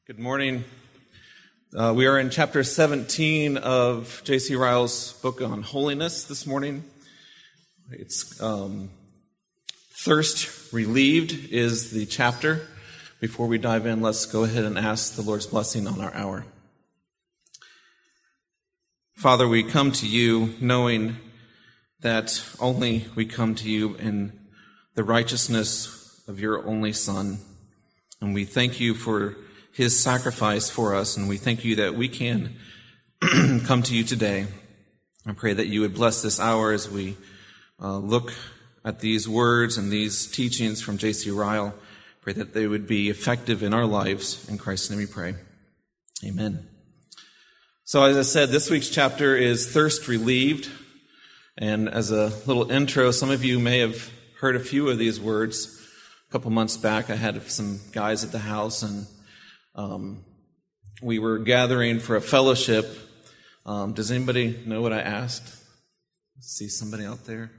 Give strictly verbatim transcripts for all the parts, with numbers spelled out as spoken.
Good morning. Uh, we are in chapter seventeen of J C Ryle's book on holiness this morning. It's um, Thirst Relieved is the chapter. Before we dive in, let's go ahead and ask the Lord's blessing on our hour. Father, we come to you knowing that only we come to you in the righteousness of your only Son. And we thank you for his sacrifice for us, and we thank you that we can come to you today. I pray that you would bless this hour as we uh, look at these words and these teachings from J C Ryle. Pray that they would be effective in our lives. In Christ's name we pray. Amen. So as I said, this week's chapter is Thirst Relieved. And as a little intro, some of you may have heard a few of these words. A couple months back, I had some guys at the house, and Um, we were gathering for a fellowship. Um, does anybody know what I asked? See somebody out there?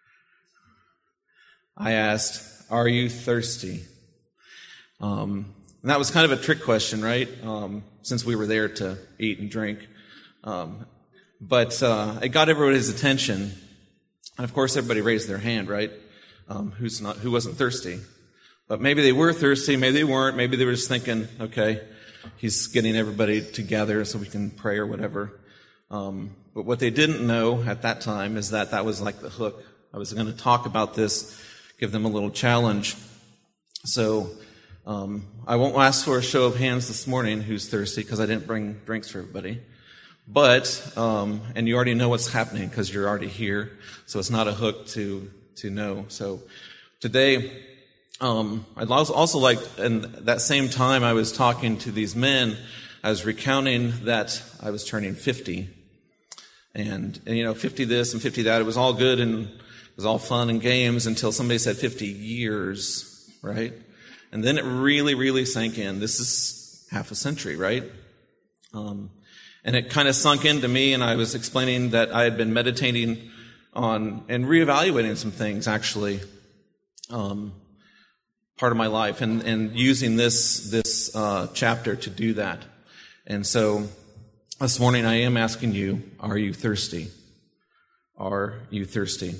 I asked, are you thirsty? Um, and that was kind of a trick question, right? Um, since we were there to eat and drink. Um, but uh, it got everybody's attention. And of course, everybody raised their hand, right? Um, who's not? Who wasn't thirsty? But maybe they were thirsty, maybe they weren't, maybe they were just thinking, okay, he's getting everybody together so we can pray or whatever. Um, but what they didn't know at that time is that that was like the hook. I was going to talk about this, give them a little challenge. So um, I won't ask for a show of hands this morning who's thirsty, because I didn't bring drinks for everybody. But, um, and you already know what's happening because you're already here, so it's not a hook to, to know. So today, Um, I'd also like, in that same time I was talking to these men, I was recounting that I was turning fifty. And, and, you know, fifty this and fifty that, it was all good and it was all fun and games until somebody said fifty years, right? And then it really, really sank in. This is half a century, right? Um, and it kind of sunk into me, and I was explaining that I had been meditating on and reevaluating some things, actually. Um, part of my life, and, and using this this uh, chapter to do that. And so this morning I am asking you, are you thirsty? Are you thirsty?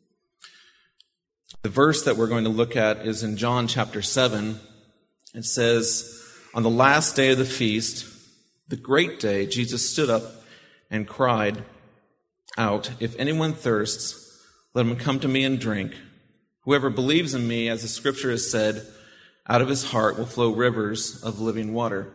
The verse that we're going to look at is in John chapter seven. It says, on the last day of the feast, the great day, Jesus stood up and cried out, if anyone thirsts, let him come to me and drink. Whoever believes in me, as the scripture has said, out of his heart will flow rivers of living water.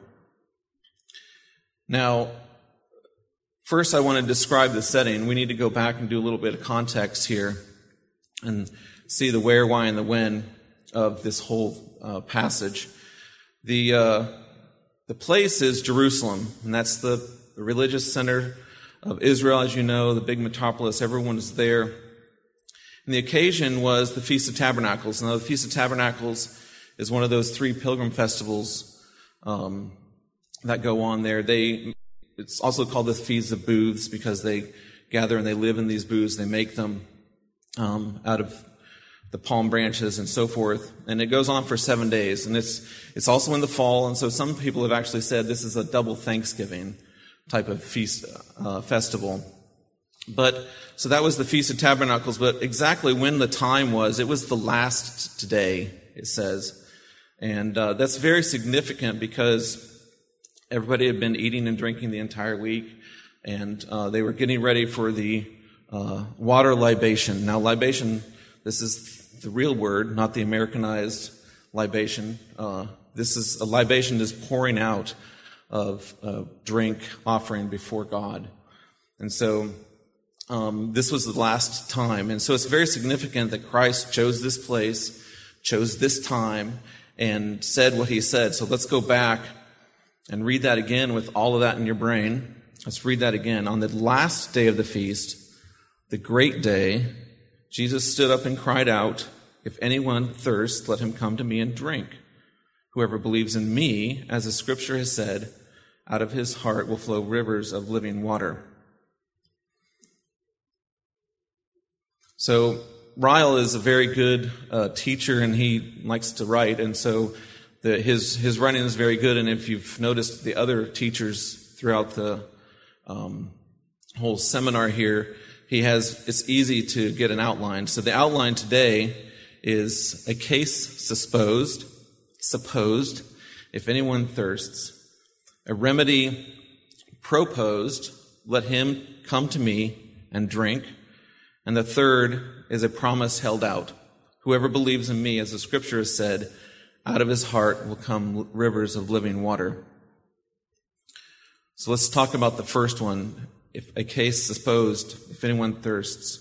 Now, first I want to describe the setting. We need to go back and do a little bit of context here and see the where, why, and the when of this whole uh, passage. The uh, the place is Jerusalem, and that's the, the religious center of Israel, as you know, the big metropolis. Everyone is there. And the occasion was the Feast of Tabernacles. Now, the Feast of Tabernacles is one of those three pilgrim festivals um, that go on there. They, it's also called the Feast of Booths because they gather and they live in these booths. They make them um, out of the palm branches and so forth. And it goes on for seven days. And it's it's also in the fall. And so some people have actually said this is a double Thanksgiving type of feast uh, festival. But, so that was the Feast of Tabernacles, but exactly when the time was, it was the last day, it says. And uh, that's very significant because everybody had been eating and drinking the entire week, and uh, they were getting ready for the uh, water libation. Now, libation, this is the real word, not the Americanized libation. Uh, this is, a libation is pouring out of a drink offering before God. And so, Um, this was the last time. And so it's very significant that Christ chose this place, chose this time, and said what he said. So let's go back and read that again with all of that in your brain. Let's read that again. On the last day of the feast, the great day, Jesus stood up and cried out, if anyone thirsts, let him come to me and drink. Whoever believes in me, as the scripture has said, out of his heart will flow rivers of living water. So Ryle is a very good uh, teacher, and he likes to write, and so the, his his writing is very good, and if you've noticed the other teachers throughout the um, whole seminar here, he has it's easy to get an outline. So the outline today is a case supposed, supposed, if anyone thirsts, a remedy proposed, let him come to me and drink, and the third is a promise held out. Whoever believes in me, as the scripture has said, out of his heart will come rivers of living water. So let's talk about the first one, if a case supposed, if anyone thirsts.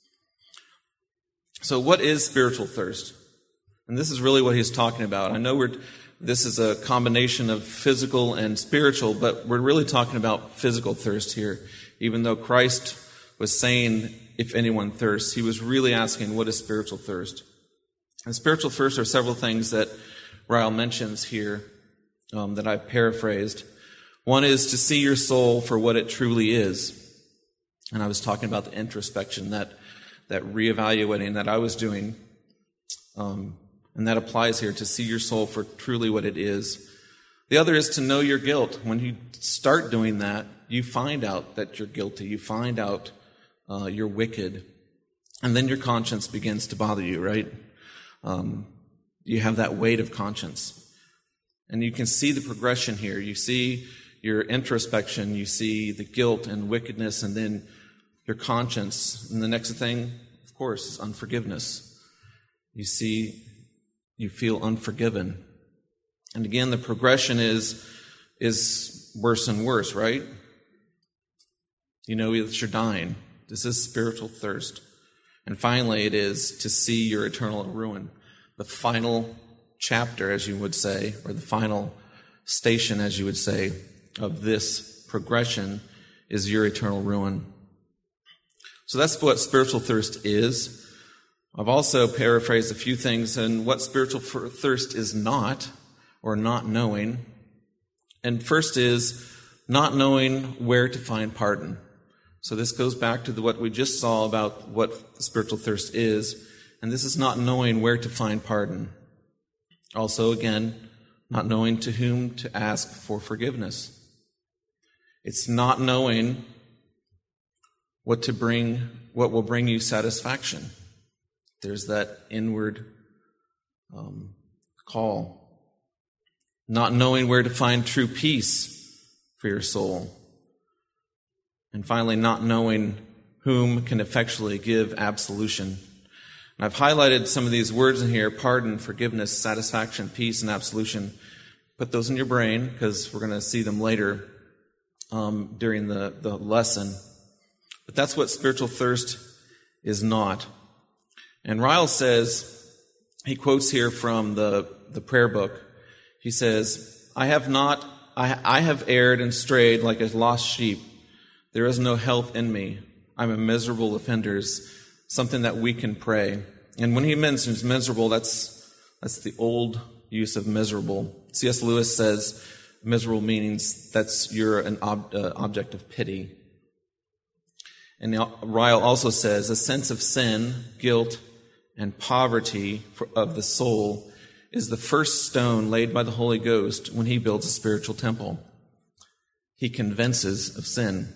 So what is spiritual thirst? And this is really what he's talking about. I know we're this is a combination of physical and spiritual, but we're really talking about physical thirst here. Even though Christ was saying, if anyone thirsts, he was really asking, what is spiritual thirst? And spiritual thirst are several things that Ryle mentions here um, that I've paraphrased. One is to see your soul for what it truly is. And I was talking about the introspection, that that reevaluating that I was doing. Um, and that applies here, to see your soul for truly what it is. The other is to know your guilt. When you start doing that, you find out that you're guilty. You find out uh, you're wicked. And then your conscience begins to bother you, right? Um, you have that weight of conscience. And you can see the progression here. You see your introspection, you see the guilt and wickedness, and then your conscience. And the next thing, of course, is unforgiveness. You see, you feel unforgiven. And again, the progression is, is worse and worse, right? You know that you're dying. This is spiritual thirst. And finally, it is to see your eternal ruin. The final chapter, as you would say, or the final station, as you would say, of this progression is your eternal ruin. So that's what spiritual thirst is. I've also paraphrased a few things on what spiritual thirst is not, or not knowing. And first is not knowing where to find pardon. So this goes back to the, what we just saw about what spiritual thirst is. And this is not knowing where to find pardon. Also, again, not knowing to whom to ask for forgiveness. It's not knowing what to bring, what will bring you satisfaction. There's that inward um, call. Not knowing where to find true peace for your soul. And finally, not knowing whom can effectually give absolution. And I've highlighted some of these words in here: pardon, forgiveness, satisfaction, peace, and absolution. Put those in your brain, because we're going to see them later um, during the, the lesson. But that's what spiritual thirst is not. And Ryle says, he quotes here from the, the prayer book. He says, I have not, I, I have erred and strayed like a lost sheep. There is no health in me. I'm a miserable offender. Something that we can pray. And when he mentions miserable, that's that's the old use of miserable. C S Lewis says miserable means that's you're an ob, uh, object of pity. And Ryle also says a sense of sin, guilt, and poverty for, of the soul is the first stone laid by the Holy Ghost when he builds a spiritual temple. He convinces of sin.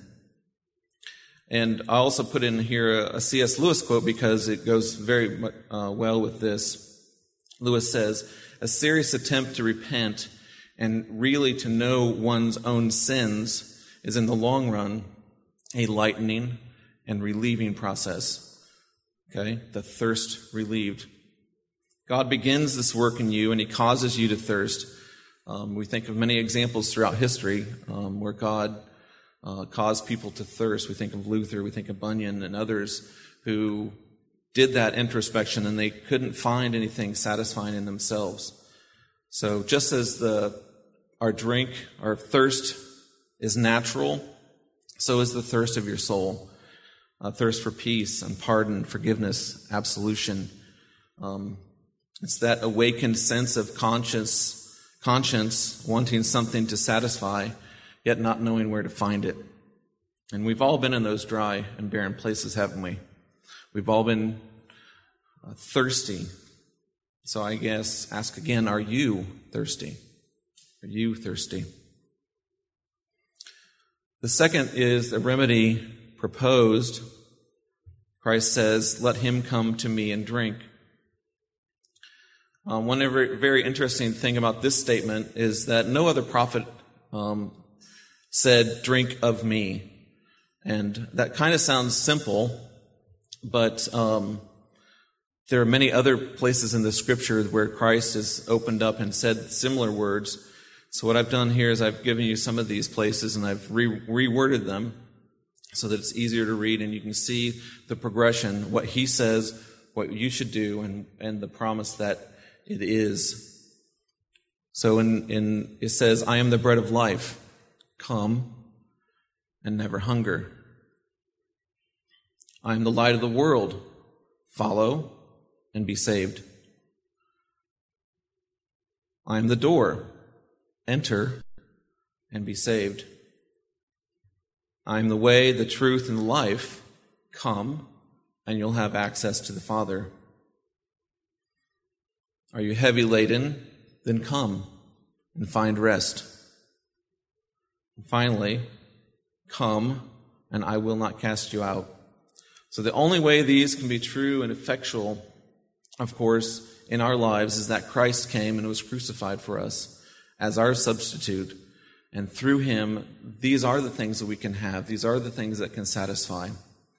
And I also put in here a, a C S Lewis quote because it goes very uh, well with this. Lewis says, a serious attempt to repent and really to know one's own sins is in the long run a lightening and relieving process. Okay, the thirst relieved. God begins this work in you and he causes you to thirst. Um, we think of many examples throughout history um, where God uh, caused people to thirst. We think of Luther, we think of Bunyan and others who did that introspection and they couldn't find anything satisfying in themselves. So just as the our drink, our thirst is natural, so is the thirst of your soul. A thirst for peace and pardon, forgiveness, absolution. Um, it's that awakened sense of conscience, conscience wanting something to satisfy, yet not knowing where to find it. And we've all been in those dry and barren places, haven't we? We've all been uh, thirsty. So I guess ask again, are you thirsty? Are you thirsty? The second is the remedy proposed. Christ says, let him come to me and drink. Um, one very, very interesting thing about this statement is that no other prophet um, said, drink of me. And that kind of sounds simple, but um, there are many other places in the scripture where Christ has opened up and said similar words. So what I've done here is I've given you some of these places and I've re- reworded them so that it's easier to read and you can see the progression, what he says, what you should do, and, and the promise that it is. So in, in it says, I am the bread of life. Come and never hunger. I am the light of the world. Follow and be saved. I am the door. Enter and be saved. I am the way, the truth, and the life. Come and you'll have access to the Father. Are you heavy laden? Then come and find rest. And finally, come and I will not cast you out. So the only way these can be true and effectual, of course, in our lives is that Christ came and was crucified for us as our substitute. And through him, these are the things that we can have. These are the things that can satisfy.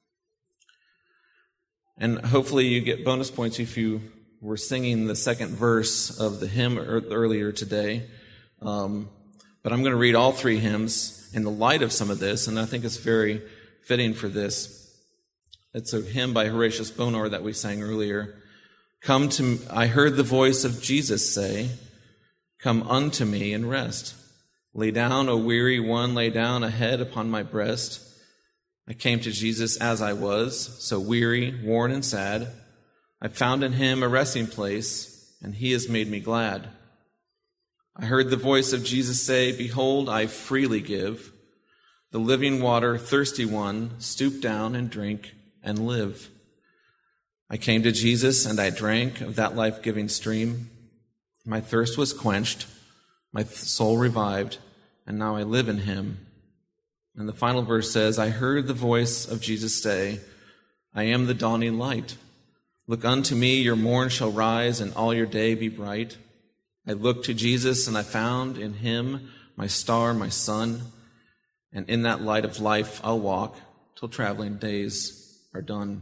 And hopefully you get bonus points if you were singing the second verse of the hymn earlier today. Um, but I'm going to read all three hymns in the light of some of this, and I think it's very fitting for this. It's a hymn by Horatius Bonar that we sang earlier. Come to, I heard the voice of Jesus say, come unto me and rest. Lay down, O weary one, lay down a head upon my breast. I came to Jesus as I was, so weary, worn, and sad. I found in him a resting place, and he has made me glad. I heard the voice of Jesus say, behold, I freely give. The living water, thirsty one, stoop down and drink and live. I came to Jesus and I drank of that life-giving stream. My thirst was quenched, my soul revived, and now I live in him. And the final verse says, I heard the voice of Jesus say, I am the dawning light. Look unto me, your morn shall rise, and all your day be bright. I looked to Jesus, and I found in him my star, my sun, and in that light of life I'll walk till traveling days are done.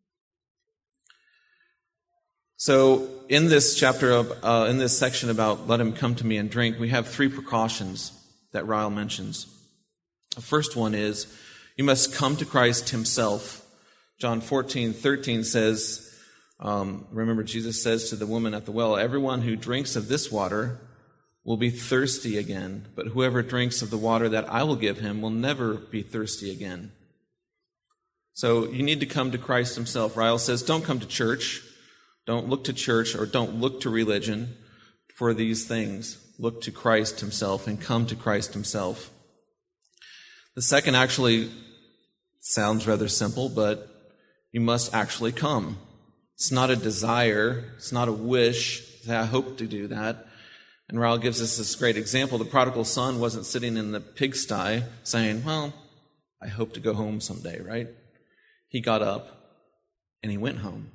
So in this chapter, of, uh, in this section about let him come to me and drink, we have three precautions that Ryle mentions. The first one is you must come to Christ himself. John fourteen thirteen says, um, remember Jesus says to the woman at the well, everyone who drinks of this water will be thirsty again, but whoever drinks of the water that I will give him will never be thirsty again. So you need to come to Christ himself. Ryle says, don't come to church. Don't look to church or don't look to religion for these things. Look to Christ himself and come to Christ himself. The second actually sounds rather simple, but you must actually come. It's not a desire. It's not a wish. I hope to do that. And Ryle gives us this great example. The prodigal son wasn't sitting in the pigsty saying, well, I hope to go home someday, right? He got up and he went home.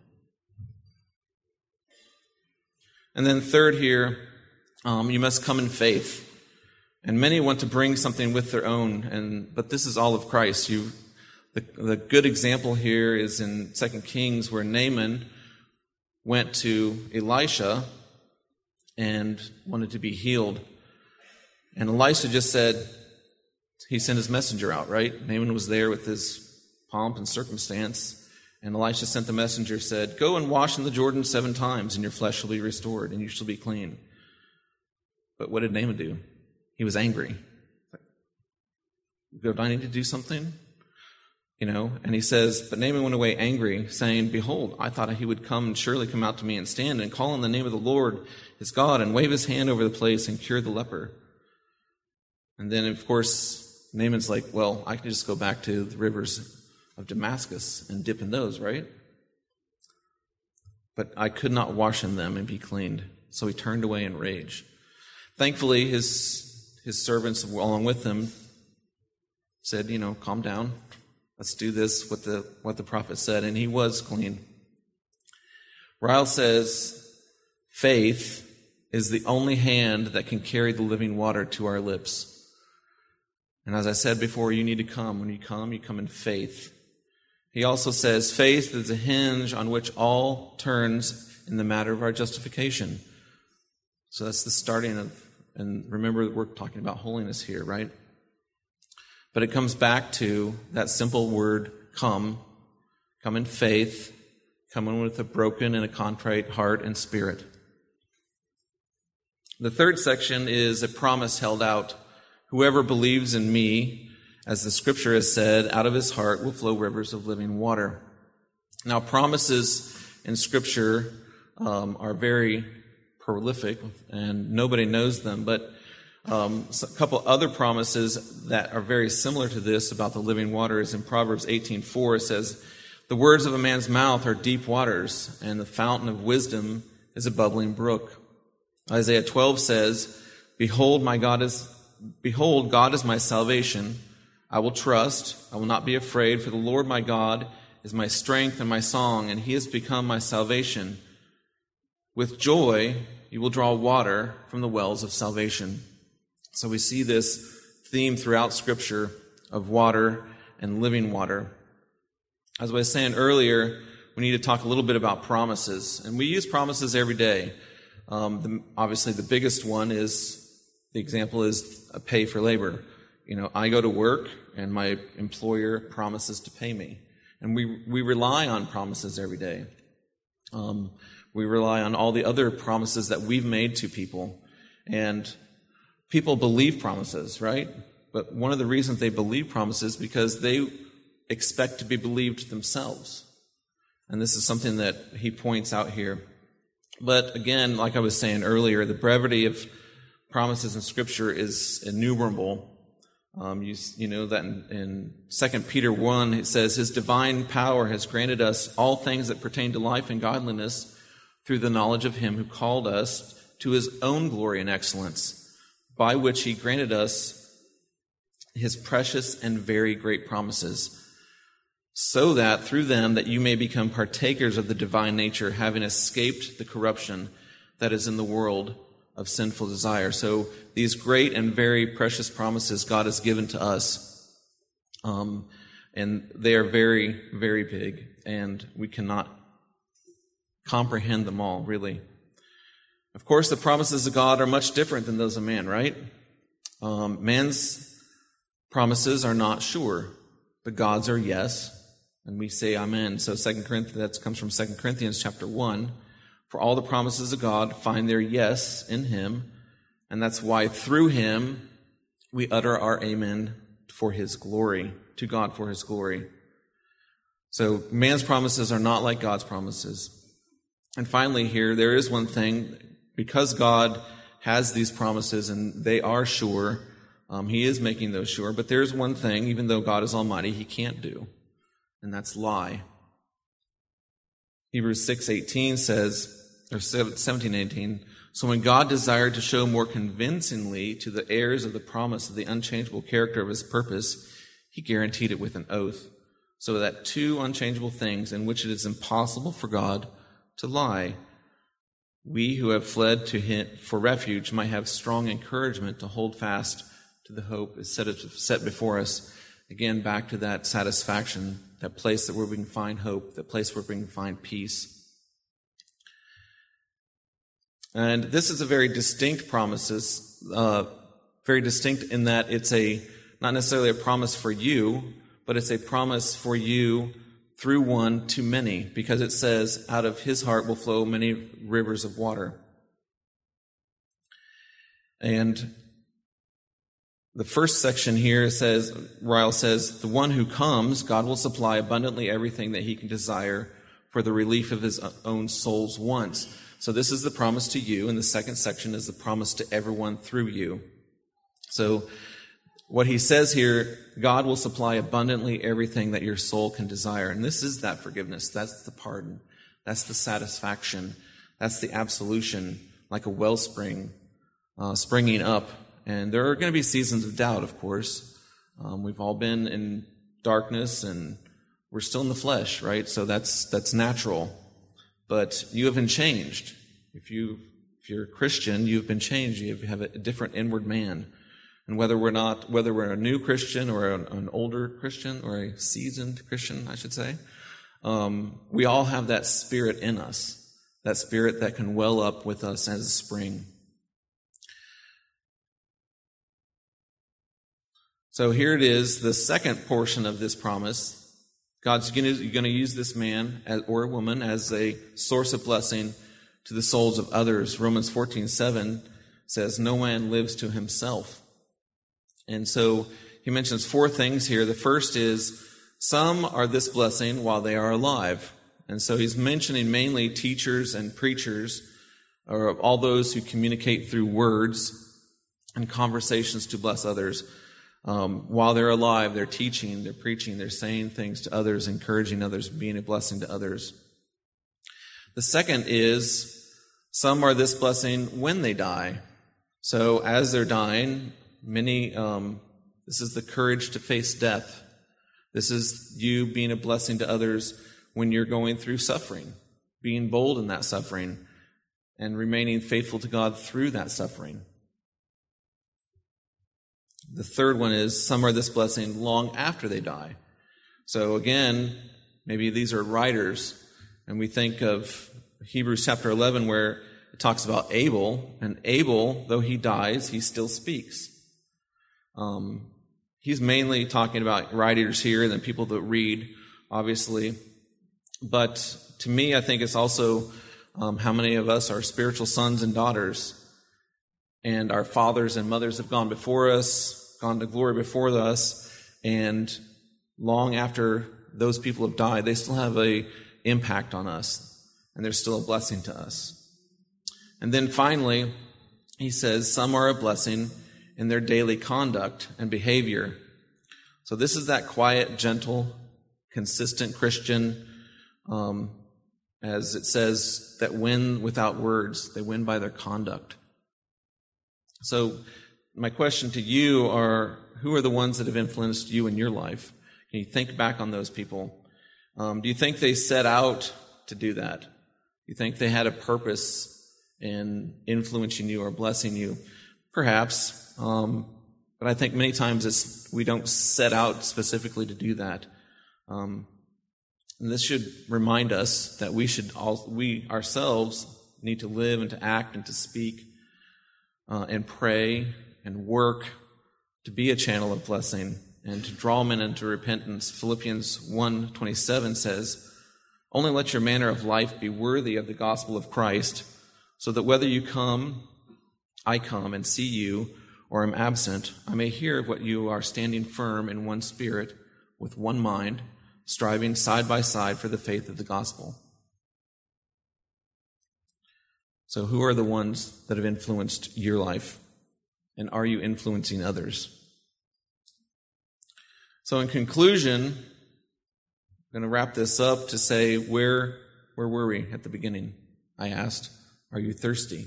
And then third here, um, you must come in faith. And many want to bring something with their own, and but this is all of Christ. You, the, the good example here is in Second Kings, where Naaman went to Elisha and wanted to be healed. And Elisha just said, he sent his messenger out, right? Naaman was there with his pomp and circumstance. And Elisha sent the messenger, said, go and wash in the Jordan seven times, and your flesh shall be restored, and you shall be clean. But what did Naaman do? He was angry. Do I need to do something? You know, and he says, but Naaman went away angry, saying, behold, I thought he would come and surely come out to me and stand and call on the name of the Lord his God and wave his hand over the place and cure the leper. And then, of course, Naaman's like, well, I can just go back to the rivers of Damascus and dip in those, right? but I could not wash in them and be cleaned. So he turned away in rage. Thankfully, his his servants along with him said, you know, calm down. Let's do this, what the what the prophet said, and he was clean. Ryle says, faith is the only hand that can carry the living water to our lips. And as I said before, you need to come. When you come, you come in faith. He also says, faith is a hinge on which all turns in the matter of our justification. So that's the starting of, and remember we're talking about holiness here, right? But it comes back to that simple word, come. Come in faith. Come in with a broken and a contrite heart and spirit. The third section is a promise held out. Whoever believes in me, as the scripture has said, out of his heart will flow rivers of living water. Now, promises in scripture um, are very prolific, and nobody knows them, but um, a couple other promises that are very similar to this about the living water is in Proverbs eighteen four. It says, the words of a man's mouth are deep waters, and the fountain of wisdom is a bubbling brook. Isaiah twelve says, Behold, my God is, behold, God is my salvation. I will trust, I will not be afraid, for the Lord my God is my strength and my song, and he has become my salvation. With joy, you will draw water from the wells of salvation. So we see this theme throughout Scripture of water and living water. As I was saying earlier, we need to talk a little bit about promises. And we use promises every day. Um, the, obviously, the biggest one is, the example is a pay for labor. You know, I go to work and my employer promises to pay me. And we, we rely on promises every day. Um, we rely on all the other promises that we've made to people. And people believe promises, right? But one of the reasons they believe promises is because they expect to be believed themselves. And this is something that he points out here. But again, like I was saying earlier, the brevity of promises in Scripture is innumerable. Um, you, you know that in, in Second Peter one, it says, His divine power has granted us all things that pertain to life and godliness through the knowledge of Him who called us to His own glory and excellence, by which He granted us His precious and very great promises, so that through them that you may become partakers of the divine nature, having escaped the corruption that is in the world of sinful desire. So these great and very precious promises God has given to us, um, and they are very, very big, and we cannot comprehend them all, really. Of course, the promises of God are much different than those of man, right? Um, man's promises are not sure, but God's are yes. And we say amen. So Second Corinthians, that comes from Second Corinthians chapter one. For all the promises of God find their yes in Him. And that's why through Him we utter our amen for His glory, to God for His glory. So man's promises are not like God's promises. And finally here, there is one thing, because God has these promises and they are sure, um, He is making those sure, but there's one thing, even though God is almighty, He can't do. And that's lie. Hebrews six eighteen says, or seventeen eighteen, so when God desired to show more convincingly to the heirs of the promise of the unchangeable character of His purpose, He guaranteed it with an oath, so that two unchangeable things in which it is impossible for God to lie, we who have fled to Him for refuge might have strong encouragement to hold fast to the hope is set, set before us. Again, back to that satisfaction, that place that where we can find hope, that place where we can find peace. And this is a very distinct promises, uh, very distinct in that it's a not necessarily a promise for you, but it's a promise for you through one to many, because it says, out of His heart will flow many rivers of water. And the first section here says, Ryle says, the one who comes, God will supply abundantly everything that He can desire for the relief of His own soul's wants. So this is the promise to you, and the second section is the promise to everyone through you. So what he says here, God will supply abundantly everything that your soul can desire. And this is that forgiveness. That's the pardon. That's the satisfaction. That's the absolution, like a wellspring uh, springing up. And there are going to be seasons of doubt, of course. Um, we've all been in darkness, and we're still in the flesh, right? So that's that's natural. But you have been changed. If you if you're a Christian, you've been changed. You have a different inward man. And whether we're not, whether we're a new Christian or an, an older Christian or a seasoned Christian, I should say, um, we all have that spirit in us, that spirit that can well up with us as a spring. So here it is, the second portion of this promise. God's going to use this man as, or a woman as a source of blessing to the souls of others. Romans fourteen seven says, no man lives to himself. And so he mentions four things here. The first is, some are this blessing while they are alive. And so he's mentioning mainly teachers and preachers, or all those who communicate through words and conversations to bless others. Um, while they're alive, they're teaching, they're preaching, they're saying things to others, encouraging others, being a blessing to others. The second is, some are this blessing when they die. So as they're dying, many, um, this is the courage to face death. This is you being a blessing to others when you're going through suffering, being bold in that suffering, and remaining faithful to God through that suffering. The third one is, some are this blessing long after they die. So again, maybe these are writers, and we think of Hebrews chapter eleven where it talks about Abel, and Abel, though he dies, he still speaks. Um, he's mainly talking about writers here and then people that read, obviously. But to me, I think it's also um, how many of us are spiritual sons and daughters, and our fathers and mothers have gone before us, gone to glory before us, and long after those people have died, they still have an impact on us, and they're still a blessing to us. And then finally, he says, some are a blessing in their daily conduct and behavior. So this is that quiet, gentle, consistent Christian, um, as it says, that win without words. They win by their conduct. So my question to you are, who are the ones that have influenced you in your life? Can you think back on those people? Um, do you think they set out to do that? Do you think they had a purpose in influencing you or blessing you? Perhaps. Um, but I think many times it's, we don't set out specifically to do that. Um, and this should remind us that we should all, we ourselves need to live and to act and to speak uh, and pray and work to be a channel of blessing and to draw men into repentance. Philippians one twenty-seven says, only let your manner of life be worthy of the gospel of Christ, so that whether you come, I come and see you, or am absent, I may hear of what you are standing firm in one spirit, with one mind, striving side by side for the faith of the gospel. So who are the ones that have influenced your life? And are you influencing others? So in conclusion, I'm going to wrap this up to say, where, where were we at the beginning? I asked, are you thirsty?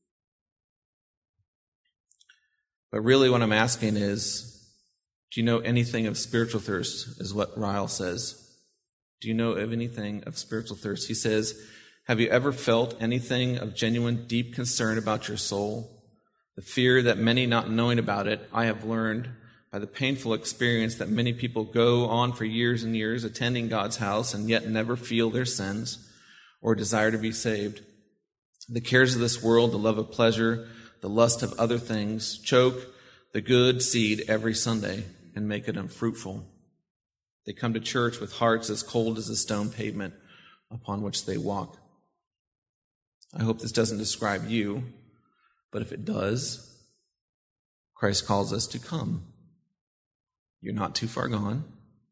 But really what I'm asking is, do you know anything of spiritual thirst, is what Ryle says. Do you know of anything of spiritual thirst? He says, have you ever felt anything of genuine, deep concern about your soul? The fear that many not knowing about it, I have learned by the painful experience that many people go on for years and years attending God's house and yet never feel their sins or desire to be saved. The cares of this world, the love of pleasure, the lust of other things, choke the good seed every Sunday and make it unfruitful. They come to church with hearts as cold as the stone pavement upon which they walk. I hope this doesn't describe you, but if it does, Christ calls us to come. You're not too far gone.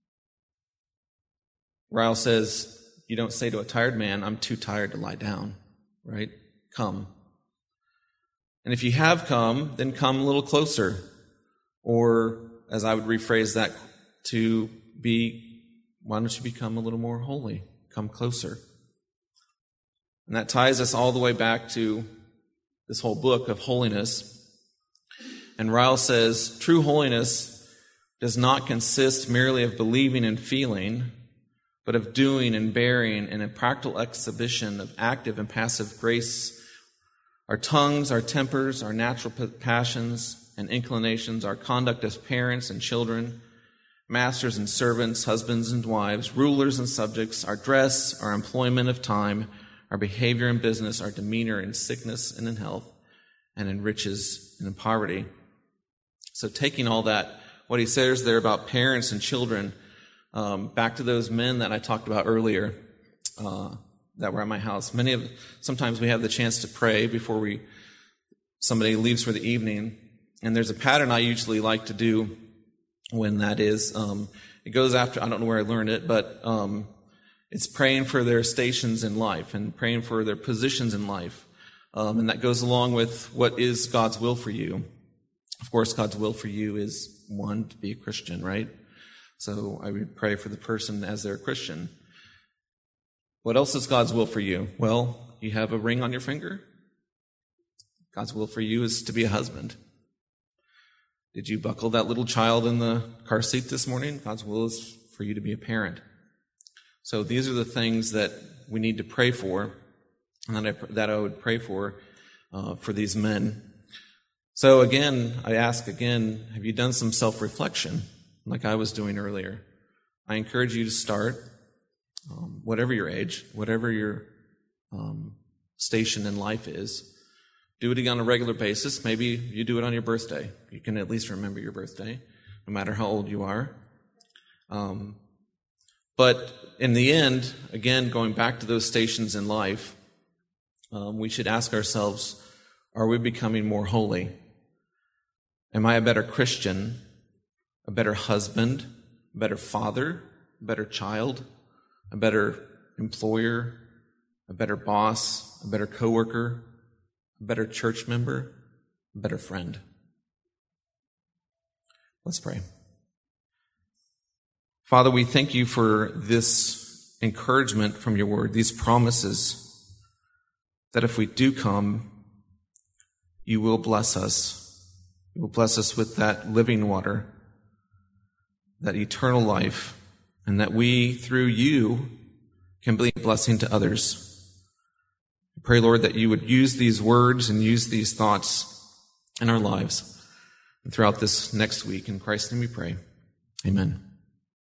Ryle says, you don't say to a tired man, I'm too tired to lie down, right? Come. And if you have come, then come a little closer. Or, as I would rephrase that, to be, why don't you become a little more holy? Come closer. And that ties us all the way back to this whole book of holiness. And Ryle says, true holiness does not consist merely of believing and feeling, but of doing and bearing in a practical exhibition of active and passive grace. Our tongues, our tempers, our natural passions and inclinations, our conduct as parents and children, masters and servants, husbands and wives, rulers and subjects, our dress, our employment of time, our behavior in business, our demeanor in sickness and in health, and in riches and in poverty. So taking all that, what he says there about parents and children, um, back to those men that I talked about earlier, uh, that were at my house. Many of, sometimes we have the chance to pray before we, somebody leaves for the evening. And there's a pattern I usually like to do when that is, um, it goes after, I don't know where I learned it, but, um, it's praying for their stations in life and praying for their positions in life. Um, and that goes along with what is God's will for you. Of course, God's will for you is, one, to be a Christian, right? So I would pray for the person as they're a Christian. What else is God's will for you? Well, you have a ring on your finger. God's will for you is to be a husband. Did you buckle that little child in the car seat this morning? God's will is for you to be a parent. So these are the things that we need to pray for, and that I, that I would pray for uh, for these men. So again, I ask again, have you done some self-reflection like I was doing earlier? I encourage you to start, um, whatever your age, whatever your um, station in life is. Do it on a regular basis. Maybe you do it on your birthday. You can at least remember your birthday, no matter how old you are. Um, but in the end, again, going back to those stations in life, um, we should ask ourselves, are we becoming more holy? Am I a better Christian, a better husband, a better father, a better child, a better employer, a better boss, a better coworker, a better church member, a better friend? Let's pray. Father, we thank you for this encouragement from your word, these promises that if we do come, you will bless us. You will bless us with that living water, that eternal life, and that we, through you, can be a blessing to others. I pray, Lord, that you would use these words and use these thoughts in our lives and throughout this next week. In Christ's name we pray. Amen.